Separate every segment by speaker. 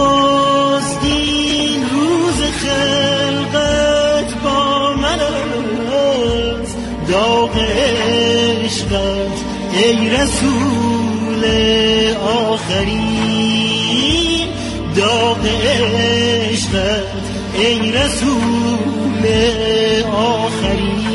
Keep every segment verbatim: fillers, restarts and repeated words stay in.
Speaker 1: نخستین روز خلقت با من است، داغ عشقت ای رسول آخرین، داغ عشقت ای رسول آخرین.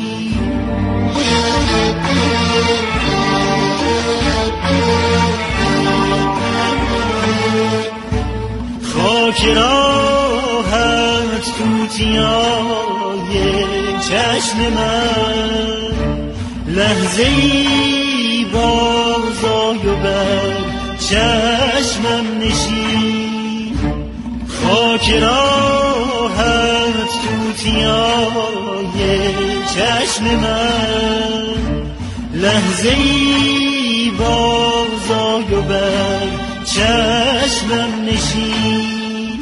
Speaker 1: خاک راحت توتیای چشم من، لحظه ای بازای و بر چشمم نشین. خاک راحت توتیای چشم من، لحظه ای بازای و بر چشمم نشین.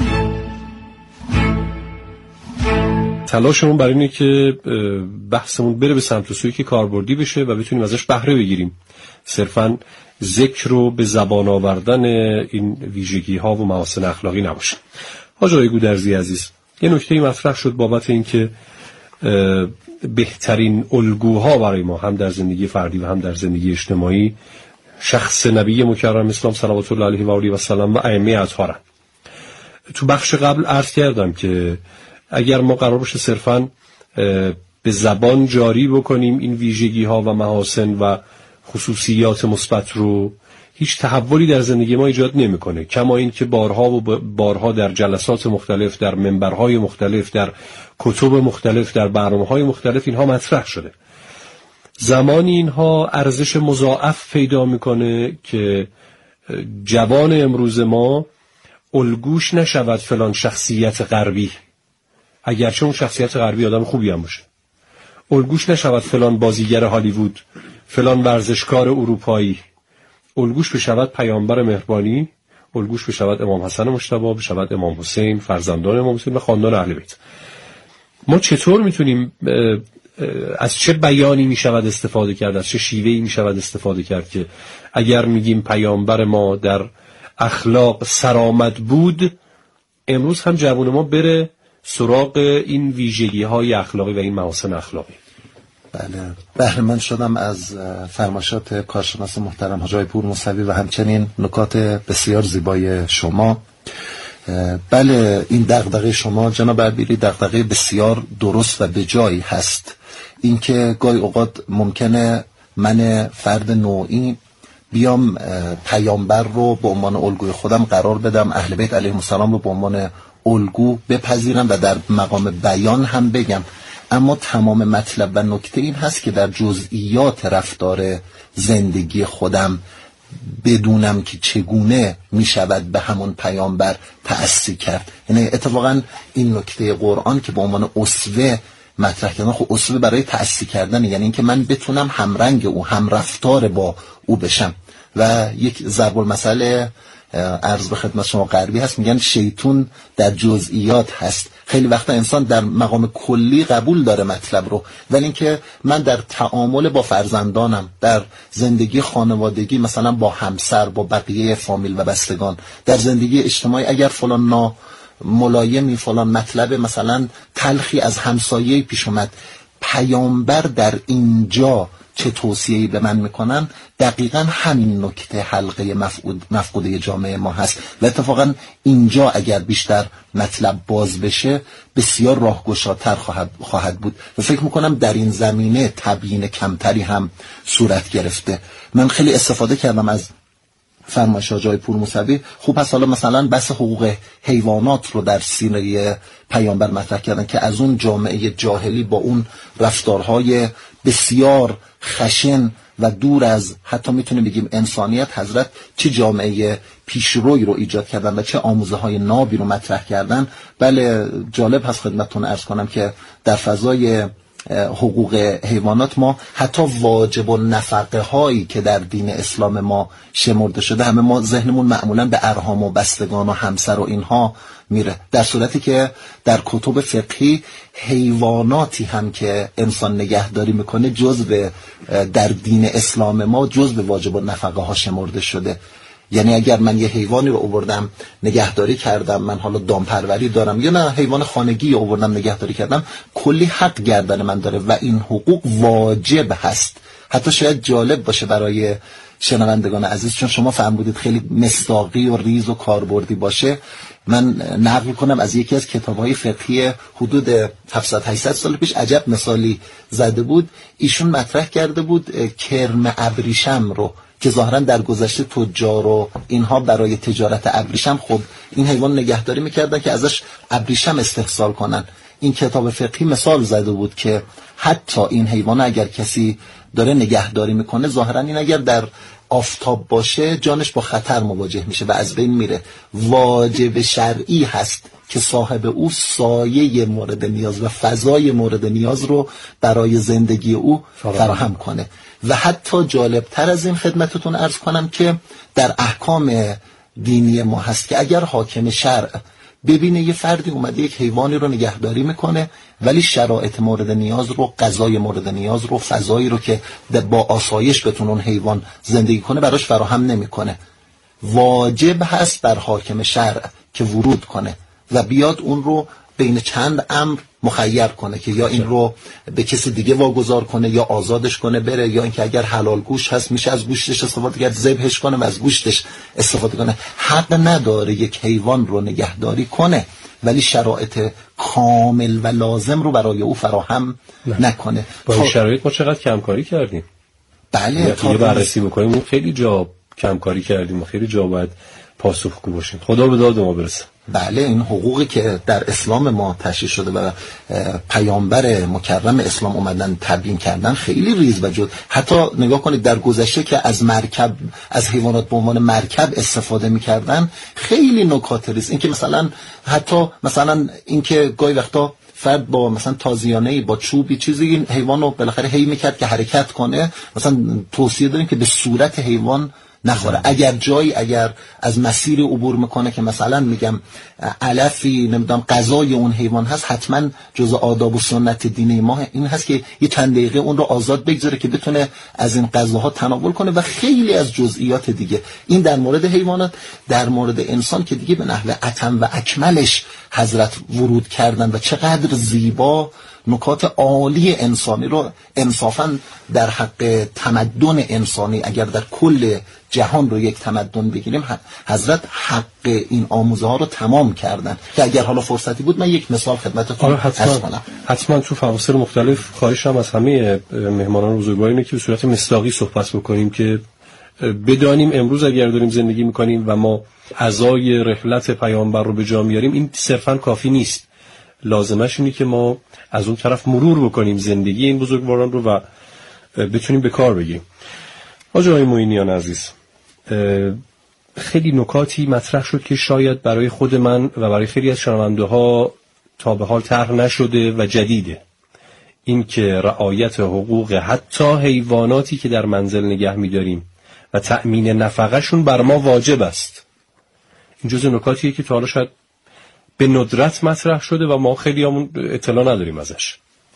Speaker 2: تلاشمون برای اینه که بحثمون بره به سمت و سویی که کاربردی بشه و بتونیم ازش بهره بگیریم. صرفاً ذکر رو به زبان آوردن این ویژگی ها و محاسن اخلاقی نباشه. حاج آقای گودرزی عزیز، یه نکته مطرح شد بابت این که بهترین الگوها برای ما هم در زندگی فردی و هم در زندگی اجتماعی شخص نبی مکرم اسلام صلوات الله علیه و آله و سلم و ائمه اطهارن. تو بخش قبل عرض کردم که اگر ما قرار باشه صرفاً به زبان جاری بکنیم این ویژگی ها و محاسن و خصوصیات مثبت رو، هیچ تحولی در زندگی ما ایجاد نمیکنه. کما این که بارها و بارها در جلسات مختلف، در منبرهای مختلف، در کتب مختلف، در برنامه‌های مختلف اینها مطرح شده. زمانی اینها ارزش مضاعف پیدا میکنه که جوان امروز ما الگوش نشود فلان شخصیت غربی، اگرچه اون شخصیت غربی آدم خوبی هم باشه. الگوش نشود فلان بازیگر هالیوود، فلان ورزشکار اروپایی. الگوش بشود پیامبر مهربانی، الگوش بشود امام حسن مجتبی، بشود امام حسین، فرزندان امام حسین و خاندان اهل بیت. ما چطور میتونیم از چه بیانی میشود استفاده کرد، از چه شیوهی میشود استفاده کرد که اگر میگیم پیامبر ما در اخلاق سرآمد بود، امروز هم جوان ما بره سراغ این ویژگی های اخلاقی و این محاسن اخلاقی؟
Speaker 3: بله، بهره مند شدم از فرمایشات کارشناس محترم حاج آقای پور موسوی و همچنین نکات بسیار زیبای شما. بله، این دغدغه شما جناب اربیلی دغدغه بسیار درست و به جایی هست. اینکه گاهی اوقات ممکنه من فرد نوعی بیام پیامبر رو به عنوان الگوی خودم قرار بدم، اهل بیت علیهم السلام رو به عنوان الگو بپذیرم و در مقام بیان هم بگم، اما تمام مطلب و نکته این هست که در جزئیات رفتار زندگی خودم بدونم که چگونه می شود به همون پیامبر تأسی کرد. یعنی اتفاقا این نکته قرآن که به عنوان اسوه مطرح کردن، خب اسوه برای تأسی کردن، یعنی اینکه من بتونم همرنگ او، هم رفتار با او بشم. و یک ضرب المثل عرض به خدمت شما غربی هست، میگن شیطون در جزئیات هست. خیلی وقتا انسان در مقام کلی قبول داره مطلب رو، ولی اینکه من در تعامل با فرزندانم، در زندگی خانوادگی، مثلا با همسر، با بقیه فامیل و بستگان، در زندگی اجتماعی اگر فلان نا ملایمی، فلان مطلب مثلا تلخی از همسایه پیش اومد، پیامبر در اینجا چه توصیه‌ای به من میکنن، دقیقاً همین نکته حلقه مفقود مفقوده جامعه ما هست. و اتفاقاً اینجا اگر بیشتر مطلب باز بشه بسیار راهگشاتر خواهد خواهد بود و فکر میکنم در این زمینه تبیین کمتری هم صورت گرفته. من خیلی استفاده کردم از فرمایش حاج آقای پور موسوی. خوب هست حالا مثلا بحث حقوق حیوانات رو در سینه پیامبر مطرح کردن که از اون جامعه جاهلی با اون رفتارهای بسیار خشن و دور از حتی میتونیم بگیم انسانیت، حضرت چه جامعه پیشروی رو ایجاد کردن و چه آموزه های نابی رو مطرح کردن. بله، جالب هست خدمتتون عرض کنم که در فضای حقوق حیوانات ما حتی واجب النفقه هایی که در دین اسلام ما شمرده شده، همه ما ذهنمون معمولا به ارحام و بستگان و همسر و اینها میره، در صورتی که در کتب فقهی حیواناتی هم که انسان نگهداری میکنه جزء در دین اسلام ما جزء واجب النفقه ها شمرده شده. یعنی اگر من یه حیوانی رو آوردم نگهداری کردم، من حالا دامپروری دارم یا نه حیوان خانگی رو آوردم نگهداری کردم، کلی حق گردن من داره و این حقوق واجب هست. حتی شاید جالب باشه برای شنوندگان عزیز، چون شما فرمودید خیلی مصداقی و ریز و کاربردی باشه، من نقل کنم از یکی از کتاب‌های فقهی حدود هفتصد هشتصد سال پیش، عجب مثالی زده بود. ایشون مطرح کرده بود کرم ابریشم رو که ظاهرا در گذشته تجار و اینها برای تجارت ابریشم خب این حیوان نگهداری میکردن که ازش ابریشم استحصال کنن. این کتاب فقهی مثال زده بود که حتی این حیوان اگر کسی داره نگهداری میکنه، ظاهرا این اگر در آفتاب باشه جانش با خطر مواجه میشه و از بین میره. واجب شرعی هست که صاحب او سایه مورد نیاز و فضای مورد نیاز رو برای زندگی او فراهم کنه. و حتی جالبتر از این خدمتتون عرض کنم که در احکام دینی ما هست که اگر حاکم شرع ببینه یه فردی اومده یک حیوانی رو نگهداری میکنه ولی شرایط مورد نیاز رو، غذای مورد نیاز رو، فضایی رو که با آسایش بتونه اون حیوان زندگی کنه براش فراهم نمیکنه، واجب هست بر حاکم شرع که ورود کنه و بیاد اون رو بین چند امر مخیر کنه که یا این رو به کسی دیگه واگذار کنه یا آزادش کنه بره، یا اینکه اگر حلال گوشت هست میشه از گوشتش استفاده کرد، ذبحش کنه و از گوشتش استفاده کنه. حق نداره یک حیوان رو نگهداری کنه ولی شرایط کامل و لازم رو برای او فراهم نه. نکنه.
Speaker 2: با این شرایط ما چقدر کمکاری کردیم.
Speaker 3: بله
Speaker 2: تا بررسی بکنیم اون خیلی جا کمکاری کردیم و خیلی جا باید پاسخگو باشیم. خدا به داد ما برسه.
Speaker 3: بله، این حقوقی که در اسلام ما تشریح شده و پیامبر مکرم اسلام اومدن تبیین کردن خیلی ریز و جد. حتی نگاه کنید در گذشته که از مرکب، از حیوانات به عنوان مرکب استفاده میکردن، خیلی نکات ریز. این که مثلا حتی مثلا این که گاهی وقتا فرد با مثلا تازیانه‌ای با چوبی چیزی این حیوان رو بالاخره هی میکرد که حرکت کنه، مثلا توصیه داریم که به صورت حیوان نخوره. اگر جایی اگر از مسیر عبور میکنه که مثلا میگم علفی نمیدونم غذای اون حیوان هست، حتما جزء آداب و سنت دینی ما این هست که یه چند دقیقه اون رو آزاد بگذاره که بتونه از این غذاها تناول کنه و خیلی از جزئیات دیگه. این در مورد حیوانات. در مورد انسان که دیگه به نحو اتم و اکملش حضرت ورود کردن و چقدر زیبا نکات عالی انسانی رو انصافاً در حق تمدن انسانی، اگر در کل جهان رو یک تمدن بگیریم، حضرت حق این آموزه ها رو تمام کردن که اگر حالا فرصتی بود من یک مثال خدمتتون عرض کنم.
Speaker 2: حتما تو فواصل مختلف خواهشم از همه مهمانان بزرگوار اینه که به صورت مصداقی صحبت بکنیم که بدانیم امروز اگر داریم زندگی میکنیم و ما عزای رحلت پیامبر رو به جا میاریم، این صرفاً کافی نیست. لازمش اینه که ما از اون طرف مرور بکنیم زندگی این بزرگواران رو و بتونیم به کار بگیریم. آقای معینیان عزیز، خیلی نکاتی مطرح شد که شاید برای خود من و برای خیلی از شنونده ها تا به حال طرح نشده و جدیده. این که رعایت حقوق حتی حیواناتی که در منزل نگه می‌داریم و تأمین نفقه‌شون بر ما واجب است. این جزء نکاتیه که تا حالا شاید به ندرت مطرح شده و ما خیلی همون اطلاع نداریم ازش.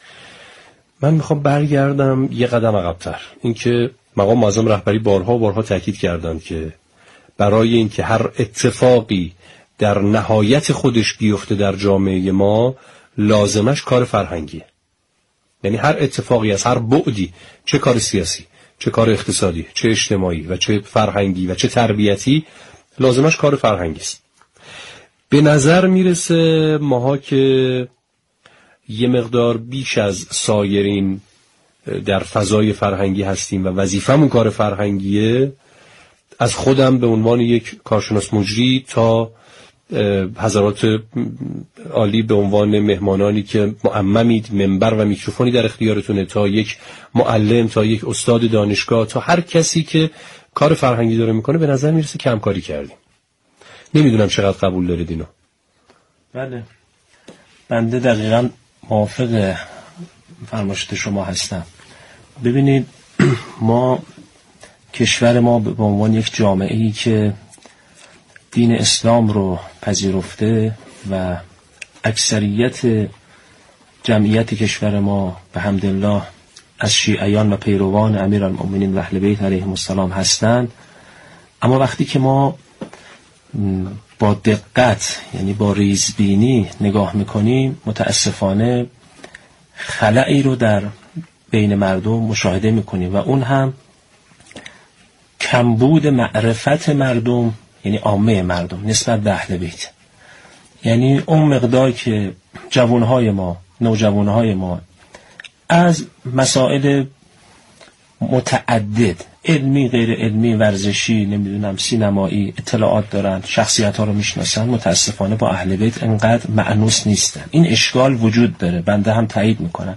Speaker 2: من میخوام برگردم یه قدم عقب‌تر. این که مقام معظم رهبری بارها و بارها تاکید کردند که برای اینکه هر اتفاقی در نهایت خودش بیفته در جامعه ما، لازمش کار فرهنگیه. یعنی هر اتفاقی از هر بعدی، چه کار سیاسی، چه کار اقتصادی، چه اجتماعی و چه فرهنگی و چه تربیتی، لازمش کار فرهنگی است. به نظر میرسه ماها که یه مقدار بیش از سایرین در فضای فرهنگی هستیم و وظیفمون کار فرهنگیه. از خودم به عنوان یک کارشناس مجری تا حضرات عالی به عنوان مهمانانی که معممید، منبر و میکروفونی در اختیارتونه، تا یک معلم، تا یک استاد دانشگاه، تا هر کسی که کار فرهنگی داره میکنه، به نظر میرسه کمکاری کردیم. نمیدونم چقدر قبول دارید اینو.
Speaker 4: بله، بنده دقیقاً موافق فرمایشات شما هستم. ببینید، ما کشور ما به عنوان یک جامعه‌ای که دین اسلام رو پذیرفته و اکثریت جمعیت کشور ما به حمدالله از شیعیان و پیروان امیرالمؤمنین و اهل بیت علیهم السلام هستند، اما وقتی که ما با دقت یعنی با ریزبینی نگاه میکنیم متاسفانه خلایی رو در بین مردم مشاهده میکنیم و اون هم کمبود معرفت مردم یعنی عامه مردم نسبت به اهل بیت. یعنی اون مقدار که جوانهای ما نوجوانهای ما از مسائل متعدد علمی غیر علمی ورزشی نمیدونم سینمایی اطلاعات دارن، شخصیت ها رو میشناسن، متاسفانه با اهل بیت انقدر مأنوس نیستن. این اشکال وجود داره، بنده هم تایید میکنم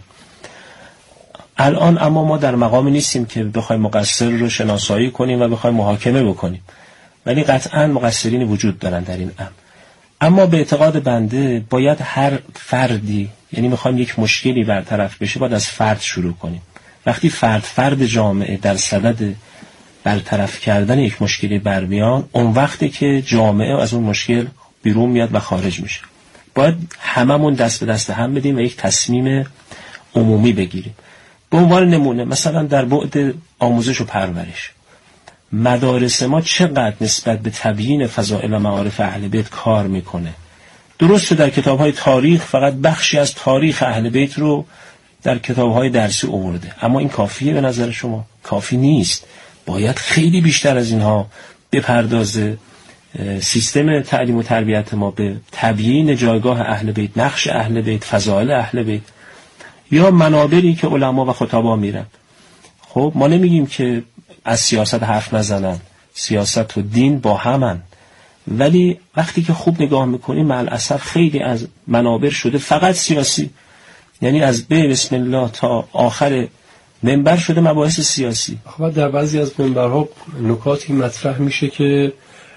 Speaker 4: الان. اما ما در مقامی نیستیم که بخوایم مقصر رو شناسایی کنیم و بخوایم محاکمه بکنیم، ولی قطعا مقصرین وجود دارن در این امر. اما به اعتقاد بنده باید هر فردی، یعنی میخوایم یک مشکلی برطرف بشه باید از فرد شروع کنیم. وقتی فرد فرد جامعه در صدد برطرف کردن یک مشکلی برمیان، اون وقتی که جامعه از اون مشکل بیرون میاد و خارج میشه. باید هممون دست به دست هم بدیم و یک تصمیم عمومی بگیریم. به عنوان نمونه مثلا در بعد آموزش و پرورش، مدارس ما چقدر نسبت به تبیین فضائل و معارف اهل بیت کار میکنه. درسته در کتاب‌های تاریخ فقط بخشی از تاریخ اهل بیت رو در کتاب‌های درسی آورده، اما این کافیه به نظر شما؟ کافی نیست. باید خیلی بیشتر از اینها بپردازه سیستم تعلیم و تربیت ما به تبیین جایگاه اهل بیت، نقش اهل بیت، فضائل اهل بیت. یا منابری که علما و خطبا میرن. خب ما نمیگیم که از سیاست حرف نزنن، سیاست و دین با همن، ولی وقتی که خوب نگاه میکنیم مع الاسف خیلی از منابر شده فقط سیاسی، یعنی از به بسم الله تا آخر منبر شده مباحث سیاسی.
Speaker 2: خب در بعضی از منبرها نکاتی مطرح میشه که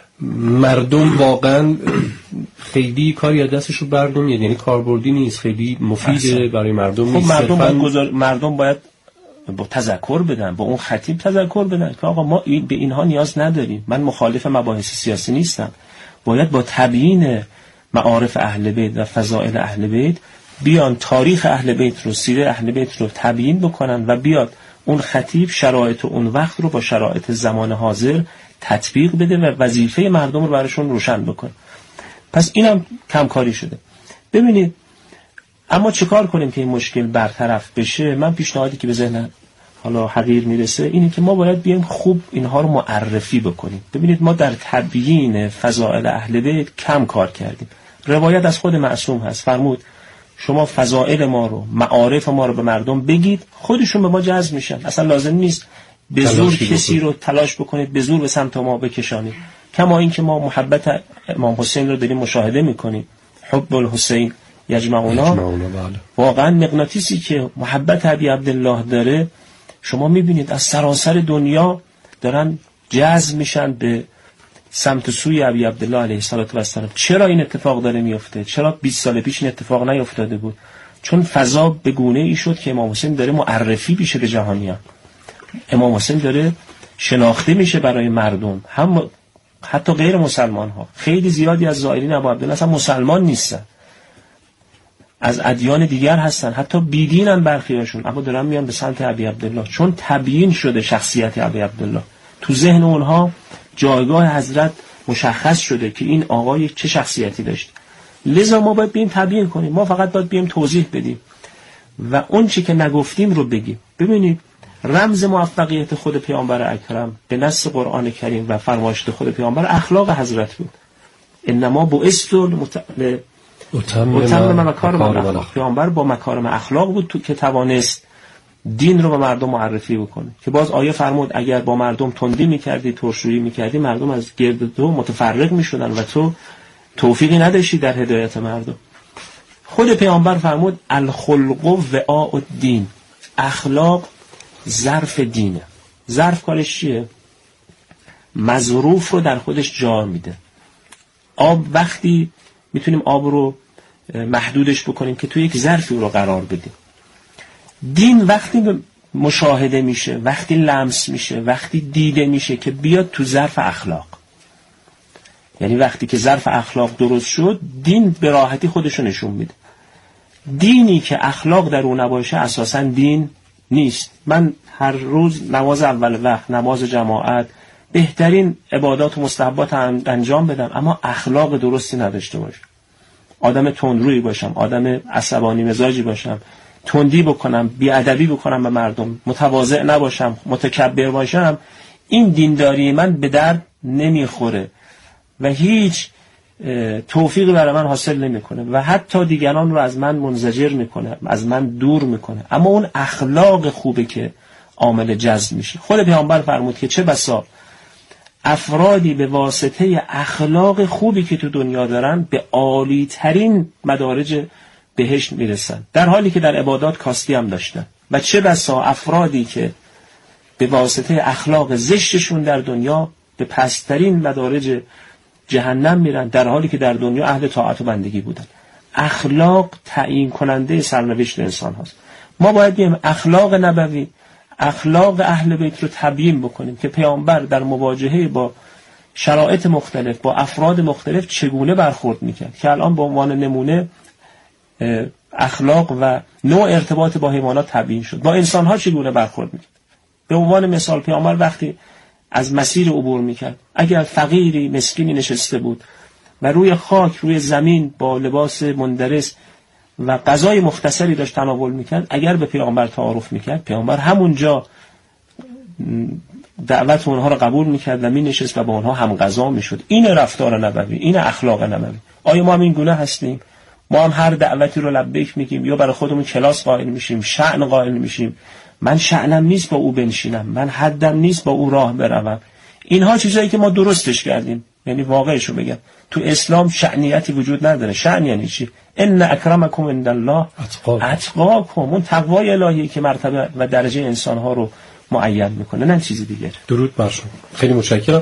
Speaker 2: مردم واقعا خیلی کاری از دستشو بردون، یعنی کاربردی نیست، خیلی مفیده برای مردم
Speaker 4: خب
Speaker 2: نیست.
Speaker 4: مردم باید, گذار... مردم باید با تذکر بدن، با اون خطیب تذکر بدن که آقا ما به اینها نیاز نداریم. من مخالف مباحث سیاسی نیستم، باید با تبیین معارف اهل بیت و فضائل اهل بیت بیان تاریخ اهل بیت رو، سیره اهل بیت رو تبیین بکنن و بیاد اون خطیب شرایط اون وقت رو با شرایط زمان حاضر تطبیق بده و وظیفه مردم رو براشون روشن بکنه. پس اینم کمکاری شده. ببینید اما چه کار کنیم که این مشکل برطرف بشه؟ من پیشنهادی که به ذهن حالا حقیر میرسه اینه که ما باید بیایم خوب اینها رو معرفی بکنیم. ببینید ما در تبیین فضائل اهل بیت کم کار کردیم. روایت از خود معصوم هست، فرمود شما فضائل ما رو، معارف ما رو به مردم بگید، خودشون به ما جذب میشن. اصلا لازم نیست به زور کسی رو تلاش بکنید، به زور به سمت ما بکشانید. کما این که ما محبت امام حسین رو داریم مشاهده میکنیم، حب الحسین یجمعونا، واقعا مغناطیسی که محبت ابی عبدالله داره شما میبینید از سراسر دنیا دارن جذب میشن به سمت سوی ابی عبدالله علیه السلام. چرا این اتفاق داره میفته؟ چرا بیست سال پیش این اتفاق نیفتاده بود؟ چون فضا به گونه ای شد که امام حسین داره معرفی میشه به جهانیان، امام حسین داره شناخته میشه برای مردم، هم حتی غیر مسلمان ها. خیلی زیادی از زائرین ابو عبدالله اصلا مسلمان نیستن، از ادیان دیگر هستن، حتی بیدینن برخیاشون، اما دارن میان به سمت ابی عبدالله، چون تبیین شده شخصیت ابی عبدالله. تو ذهن اونها جایگاه حضرت مشخص شده که این آقای چه شخصیتی داشت. لذا ما باید بیم تبیین کنیم، ما فقط باید بیم توضیح بدیم و اون چی که نگفتیم رو بگیم. ببینید رمز موفقیت خود پیامبر اکرم به نص قرآن کریم و فرمایشات خود پیامبر اخلاق حضرت بود. انما بعثت اتمم مکارم الاخلاق. پیامبر با مکارم اخلاق بود تو که توانست دین رو به مردم معرفی بکنه، که باز آیه فرمود اگر با مردم تندی میکردی، ترشویی میکردی، مردم از گرد تو متفرق میشدن و تو توفیقی نداشتی در هدایت مردم. خود پیامبر فرمود الخلق وعاء الدین، اخلاق ظرف دینه. ظرف کارش چیه؟ مظروف رو در خودش جا میده. آب وقتی میتونیم آب رو محدودش بکنیم که توی یک ظرفی رو قرار بدیم. دین وقتی مشاهده میشه، وقتی لمس میشه، وقتی دیده میشه که بیاد تو ظرف اخلاق. یعنی وقتی که ظرف اخلاق درست شد، دین به راحتی خودشو نشون میده. دینی که اخلاق در اون نباشه اساساً دین نیست. من هر روز نماز اول وقت، نماز جماعت، بهترین عبادات و مستحبات انجام بدم اما اخلاق درستی نداشته باشم، آدم تندرویی باشم، آدم عصبانی مزاجی باشم، تندی بکنم، بیادبی بکنم به مردم، متواضع نباشم، متکبر باشم، این دینداری من به درد نمیخوره و هیچ توفیقی برای من حاصل نمیکنه و حتی دیگران رو از من منزجر میکنه، از من دور میکنه. اما اون اخلاق خوبه که عامل جذب میشه. خود پیامبر فرمود که چه بسا افرادی به واسطه اخلاق خوبی که تو دنیا دارن به عالی ترین مدارج بهشت میرسن، در حالی که در عبادات کاستی هم داشتن. و چه بسا افرادی که به واسطه اخلاق زشتشون در دنیا به پسترین مدارج جهنم میرن، در حالی که در دنیا اهل طاعت و بندگی بودن. اخلاق تعیین کننده سرنوشت انسان هاست. ما باید بیم اخلاق نبوی، اخلاق اهل بیت رو تبیین بکنیم که پیامبر در مواجهه با شرایط مختلف، با افراد مختلف چگونه برخورد میکرد، که الان به عنوان نمونه اخلاق و نوع ارتباط با حیوانات تبیین شد. با انسان ها چگونه برخورد میکرد؟ به عنوان مثال پیامبر وقتی از مسیر عبور میکرد، اگر فقیری مسکینی نشسته بود و روی خاک، روی زمین با لباس مندرس و غذای مختصری داشت تناول میکرد، اگر به پیامبر تعارف میکرد، پیامبر همونجا دعوت اونها رو قبول میکرد و مینشست و با اونها هم غذا میشد. این رفتار نبوی، این اخلاق نبوی. آیا ما هم این گونه هستیم؟ ما هم هر دعوتی رو لبیک میگیم یا برای خودمون کلاس قائل میشیم، شأن قائل میشیم؟ من شأنم نیست با او بنشینم، من حدم نیست با او راه بروم. اینها چیزایی که ما درستش کردیم. یعنی واقعشو بگم، تو اسلام شأنیتی وجود نداره. شأن یعنی چی؟ ان اکرمکم عند الله اتقاکم. اون تقوای الهی که مرتبه و درجه انسانها رو معین میکنه، نه چیزی دیگه.
Speaker 2: درود بر شما. خیلی متشکرم.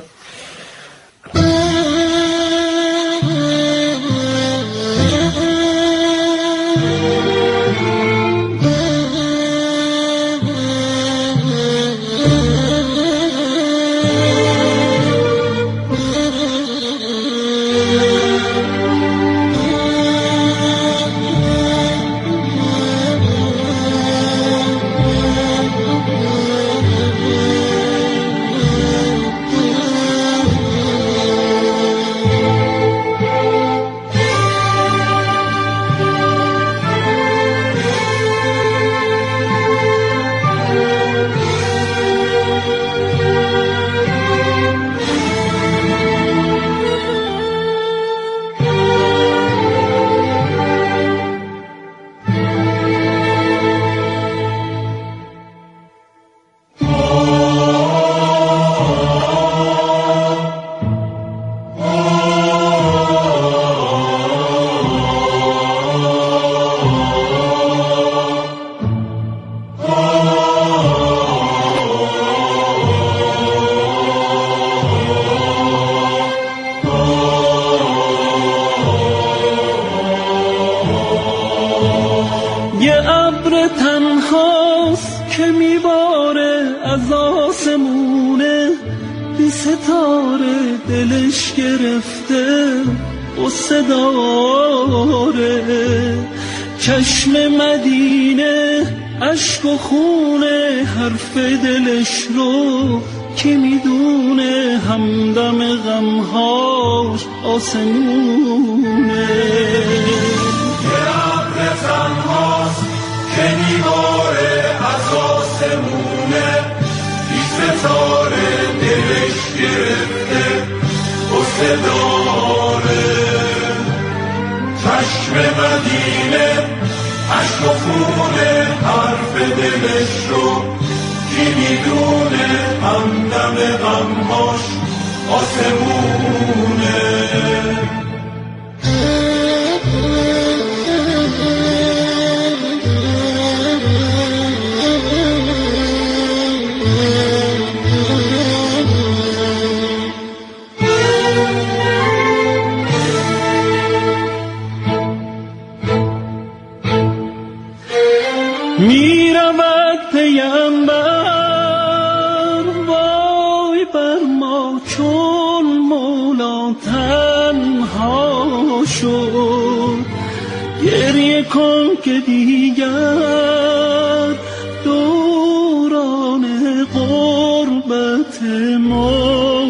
Speaker 1: دوران قربت ما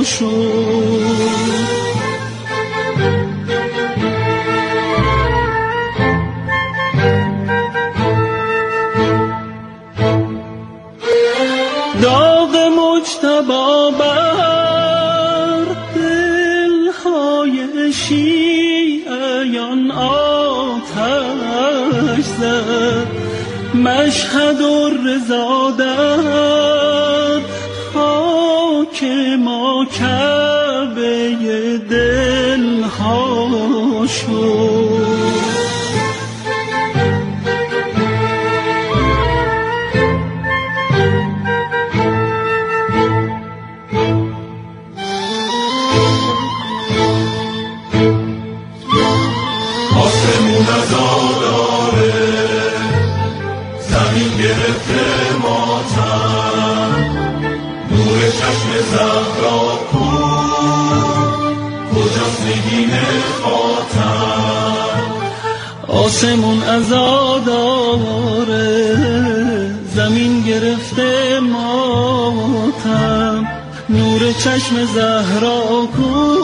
Speaker 1: شد. داغ مجتبی بر دلهای شیعیان آتش زد، مشهد و رضا در خاک ما کعبه دلها شد.
Speaker 5: آسمون عزاداره، زمین گرفته ماتم، نور چشم زهرا کو، کجاست نگین خاتم.
Speaker 1: آسمون عزاداره، زمین گرفته ماتم، نور چشم زهرا کو،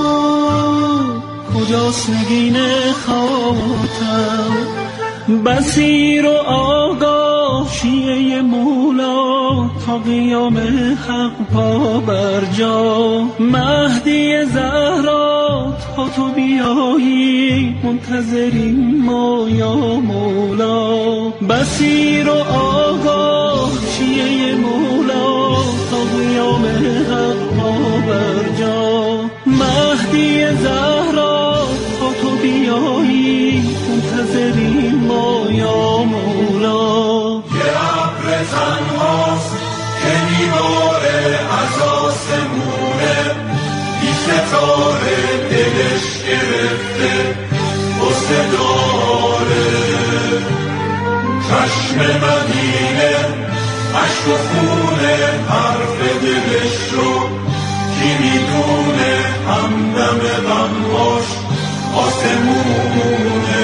Speaker 1: کجاست نگین خاتم. بصیر و آگاه شیعه مولا، تا قیام حق پا بر جا. مهدی زهرا تا تو بیایی، منتظریم ما یا مولا. بصیر و آگاه شیعه مولا، تا قیام حق پا بر جا. مهدی زهرا تا تو بیایی، منتظریم ما یا مولا.
Speaker 5: یه ابر تنهاست که میباره از آسمونه، بی ستاره دلش گرفته غصه داره. چشم مدینه عشق و خونه حرف دلش رو، کی میدونه همدم غمهاش آسمونه.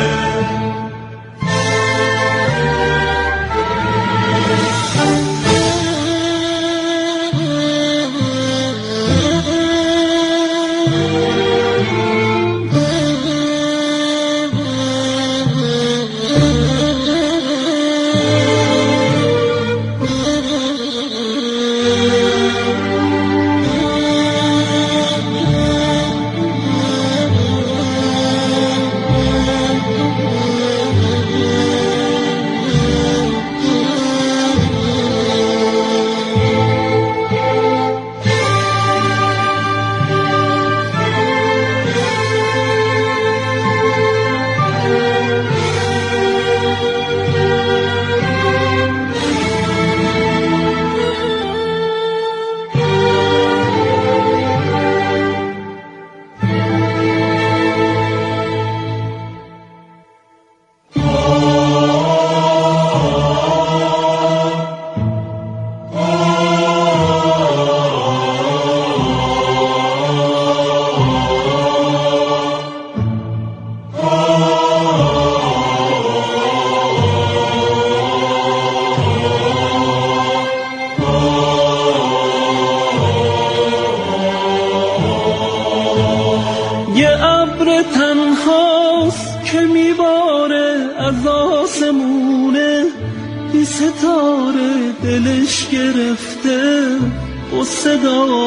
Speaker 1: ستاره دلش گرفته غصه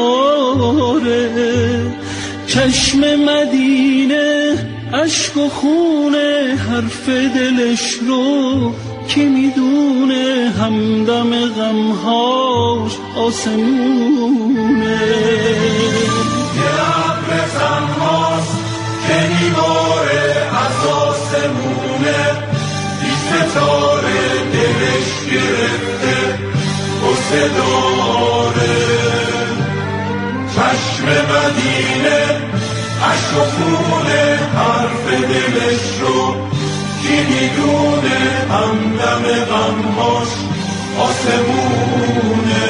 Speaker 1: داره. چشم مدینه اشک و خونه حرف دلش رو، کی میدونه همدم غمهاش آسمونه.
Speaker 5: یه ابر تنهاست که میباره از آسمونه، بی ستاره دلش گرفته غصه داره. چشم مدینه عشق و خونه حرف دلش رو، کی میدونه همدم غمهاش آسمونه.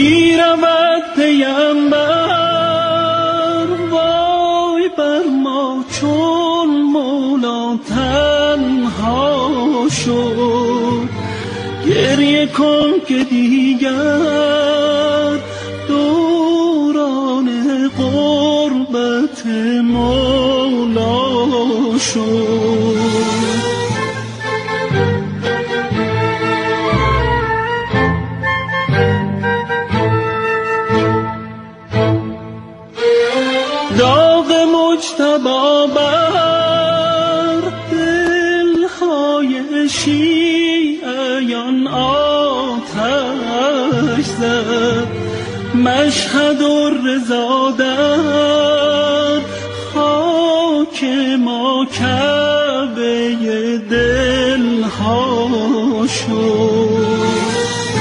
Speaker 1: می رود پیامبر وای بر ما چون مولا تنها شد گریه کن که دیگر دوران قربت مولا شد. داغ مجتبی بر دلهای شیعیان آتش زد مشهد و رضا در خاک ما کعبه دلها شد.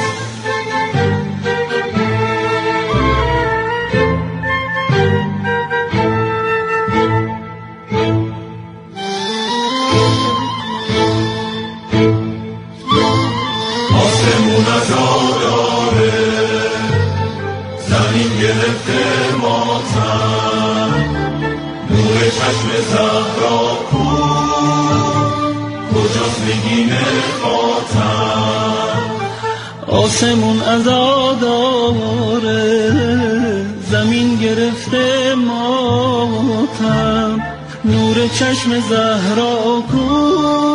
Speaker 5: چشم زهرا کو کجاست نگین خاتم
Speaker 1: آسمون عزاداره زمین گرفته ماتم نور چشم زهرا کو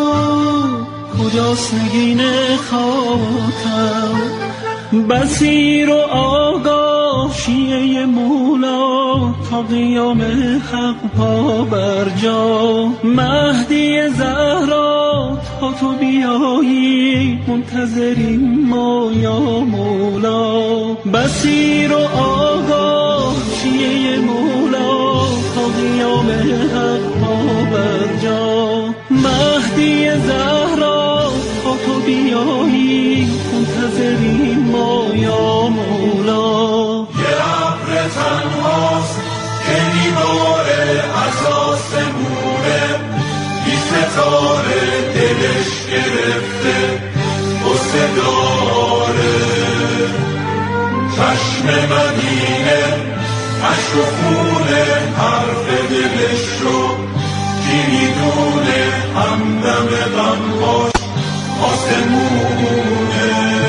Speaker 1: کجاست نگین خاتم بصیر و آگاه شیعه مولا تا قیام حق پا بر جا مهدی زهرا تا تو بیایی منتظریم ما یا مولا بصیر و آگاه شیعه مولا تا قیام حق پا بر جا مهدی زهرا تا تو بیایی منتظریم ما یا مولا.
Speaker 5: یه ابر تنهاست که نیمار اساسمونه بی ستاره دلش گرفته غصه داره چشم مدینه عشق و خونه حرف دلش رو کی میدونه همدم غمهاش آسمونه.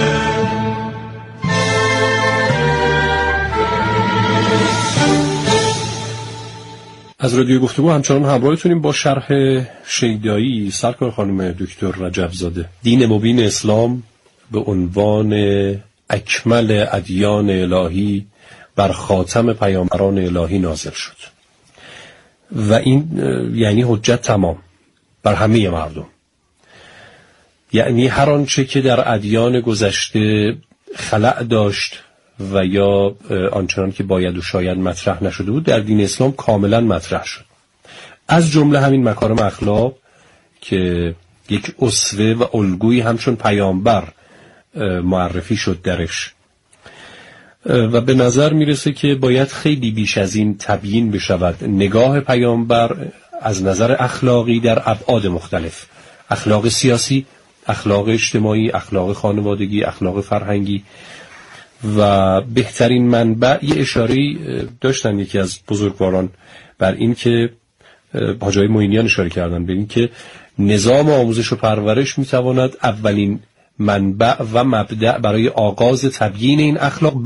Speaker 2: از رادیو گفتگو همچنان همراهتونیم با شرح شیدایی سرکار خانم دکتر رجبزاده. دین مبین اسلام به عنوان اکمل ادیان الهی بر خاتم پیامبران الهی نازل شد و این یعنی حجت تمام بر همه مردم، یعنی هر آنچه که در ادیان گذشته خلأ داشت و یا آنچنان که باید و شاید مطرح نشده بود در دین اسلام کاملا مطرح شد، از جمله همین مکارم اخلاق که یک اسوه و الگویی همچون پیامبر معرفی شد درش و به نظر میرسه که باید خیلی بیش از این تبیین بشود نگاه پیامبر از نظر اخلاقی در ابعاد مختلف، اخلاق سیاسی، اخلاق اجتماعی، اخلاق خانوادگی، اخلاق فرهنگی و بهترین منبع یه اشاره‌ای داشتن یکی از بزرگواران بر این که حاجی معینیان اشاره کردن به این که نظام آموزش و پرورش میتواند اولین منبع و مبدأ برای آغاز تبیین این اخلاق